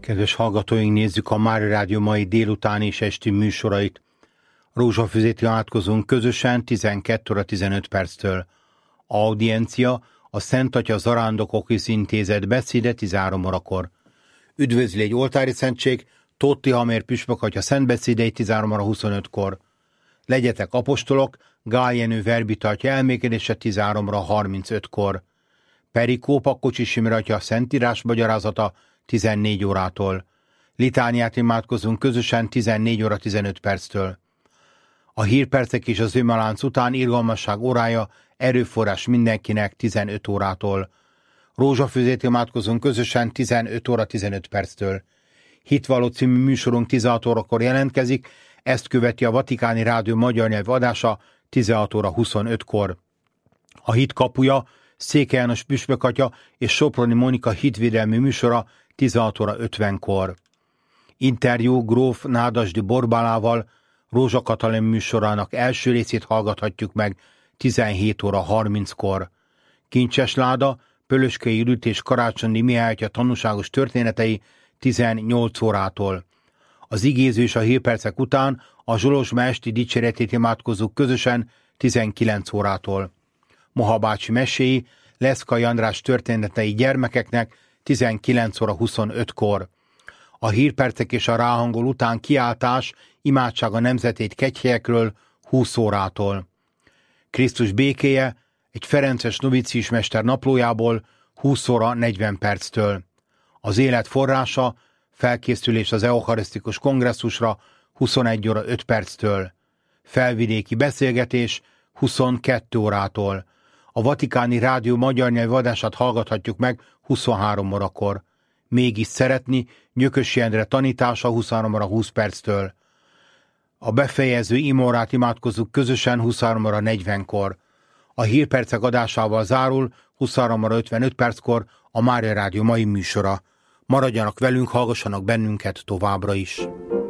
Kedves hallgatóink, nézzük a Mária Rádió mai délután és esti műsorait. Rózsafüzét átkozunk közösen 12 óra 15 perctől. Audiencia a Szent Atya Zarándokok Intézet beszéde 13 órakor. Üdvözli egy oltári szentség, Tóth Tihamér püspök atya szentbeszédei 13 óra 25-kor. Legyetek apostolok, Gál Jenő verbi tartja elmékedése 13 óra 35-kor. Perikópa Kocsis Imre atya szentírás magyarázata 14 órától. Litániát imádkozunk közösen 14 óra 15 perctől. A hírpercek és az ömalánc után irgalmasság órája, erőforrás mindenkinek 15 órától. Rózsafőzét imádkozunk közösen 15 óra 15 perctől. Hitvalló című műsorunk 16 órakor jelentkezik, ezt követi a Vatikáni Rádió magyar nyelvű adása 16 óra 25-kor. A hit kapuja Székely János püspök atya és Soproni Monika hitvédelmi műsora 16 óra 50-kor. Interjú gróf Nádasdy Borbálával, Rózsa Katalin műsorának első részét hallgathatjuk meg 17 óra 30-kor. Kincses Láda, Pölöskei Judit és Karácsonyi Mihály atya tanúságos történetei 18 órától. Az igéző és a hírpercek után a Zsolozsma esti dicséretét imádkozzuk közösen 19 órától. Moha bácsi meséi, Leszkai András történetei gyermekeknek 19 óra 25-kor. A hírpercek és a ráhangol után kiáltás, imádság a nemzetét kegyhelyekről 20 órától. Krisztus békéje egy ferences noviciusmester naplójából 20 óra 40 perctől. Az élet forrása, felkészülés az eucharisztikus kongresszusra 21 óra 5 perctől. Felvidéki beszélgetés 22 órától. A Vatikáni Rádió magyar nyelvű adását hallgathatjuk meg 23 órakor. Mégis szeretni, Nyökösi Endre tanítása 23 óra 20 perctől. A befejező imórát imádkozzuk közösen 23 óra 40-kor. A hírpercek adásával zárul 23 óra 55 perckor a Mária Rádió mai műsora. Maradjanak velünk, hallgassanak bennünket továbbra is.